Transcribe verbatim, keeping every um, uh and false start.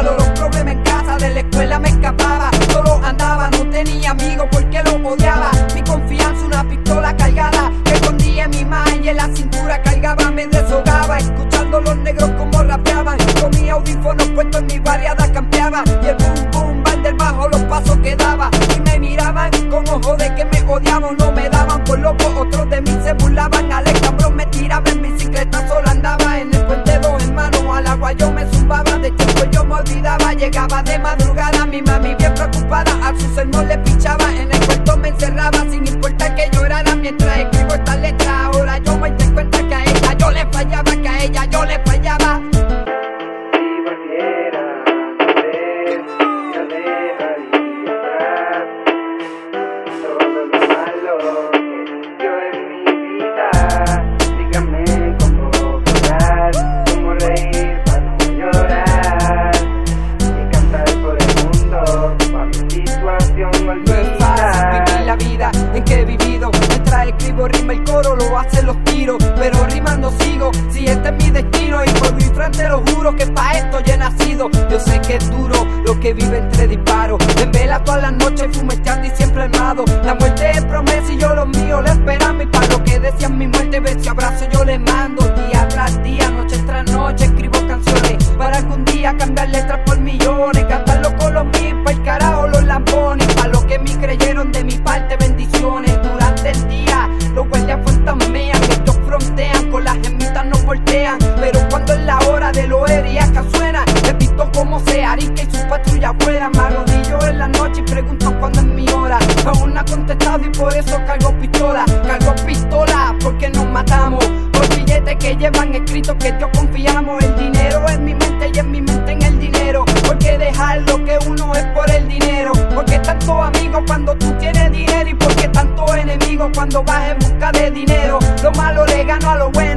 solo, los problemas en casa, de la escuela me escapaba. Solo andaba, no tenía amigos porque lo odiaba. Mi confianza, una pistola cargada que escondía en mi mano y en la cintura cargaba. Me deshogaba escuchando los negros como rapeaban. Con mis audífonos puestos en mi variada campeaba. Y el boom boom band del bajo los pasos que daba. Y me miraban con ojos de que me odiaban. No me daban por loco, otros de mí se burlaban. Alex cabrón me tiraba en bicicleta, solo andaba en el puente dos hermanos. Al agua yo me zumbaba, de tiempo yo me olvidaba. Llegaba de madrugada, mi mami bien preocupada. A su sermón le pichaba, en el cuarto me encerraba. Sin importar que llorara mientras escribo esta letra. Ahora yo me doy cuenta que a ella yo le fallaba, que a ella yo le fallaba. Si volviera a ver, yo dejaría atrás todo lo malo que dio en mi vida. Dígame cómo llorar, cómo reír para no llorar, y cantar por el mundo para mi situación No es fácil vivir la vida en que he vivido. Mientras escribo rima el coro lo hacen los tiros, pero rimando sigo, si este es mi destino. Y por mi frente lo juro que pa' esto ya he nacido. Yo sé que es duro lo que vive entre disparos. En vela todas las noches fumeteando y siempre armado. La muerte es promesa y yo los míos le esperamos. Y pa' lo que decían mi muerte, beso y abrazo yo les mando. Día tras día, noche tras noche escribo canciones para algún día cambiar letras por millones. Cantarlo con los mil, pa' el carajo los lampones. Pa' los que me creyeron de mi parte bendiciones. Durante el día los guardias fantasmean, estos frontean, con las gemitas no voltean. Pero cuando es la hora de lo acá suena, he visto cómo se arica y sus patrullas vuelan. Me arrodillo en la noche y pregunto cuándo es mi hora. Aún no ha contestado y por eso cargo pistola. Cargo pistola porque nos matamos por billetes que llevan escritos que Dios confiamos. El dinero en mi mente y en mi mente en el dinero. ¿Por qué dejar lo que uno es por el dinero? Porque tantos amigos cuando tú tienes dinero, y porque tantos enemigos cuando vas en busca de dinero. Lo malo le gano a lo bueno.